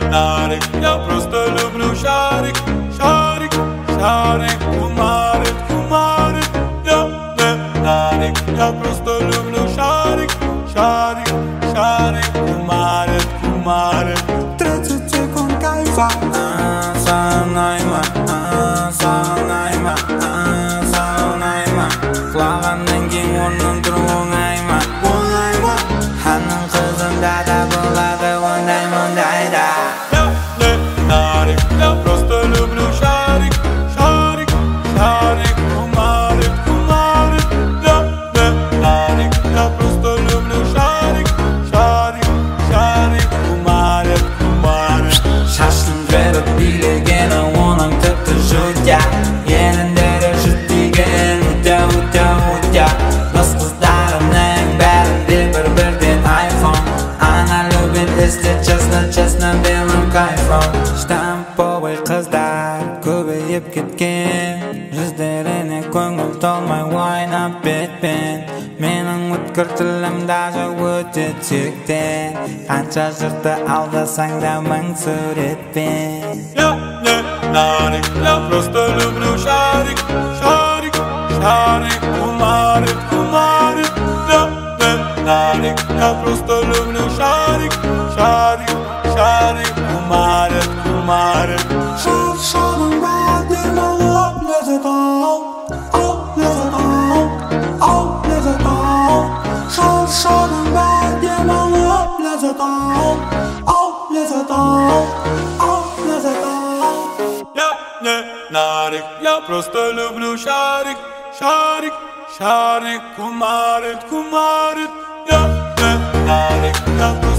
Нарик, я просто люблю шарик, шарик, шарик, кумарит, кумарит. Я не нарик, я просто люблю шарик, шарик, шарик, кумарит, кумарит. 30 секунд кайфа. Сағынайма, сағынайма, сағынайма. Құлағаннан кейін орнын тұру оңайма, оңайма. Ханның қызында да болады ондай мұндайда. Я не нарик, я просто люблю шарик, шарик, шарик, кумарит, кумарит. Я не нарик, я просто люблю шарик, шарик, шарик, кумарит, кумарит. Шашын беріп билегені оның тіпті жұтя. Еліндері жұттеген үтя, үтя. Біз қыздарының бәрінде бір-бірден айфон. Она любит если честно, белым кайфом. Штамповый қыздар көбейіп кеткен. Жүздеріне көңіл толмай ойнап бетпен. Менің өткір тілім даже өте тектен. Қанша жұртты алдасаң да мың суретпен. Я не нарик, я просто люблю шарик, шарик, шарик, кумарит, кумарит. Я не нарик, я просто люблю шарик, шарик, шарик, кумарит, кумарит. Шаршаның бәдем алып ләззат ал, ләззат ал, ләззат ал. Шаршаның бәдем алып ләззат ал, ләззат ал, ләззат ал. Я не нарик, я просто люблю шарик, шарик, шарик, кумарит, кумарит. Я не нарик, я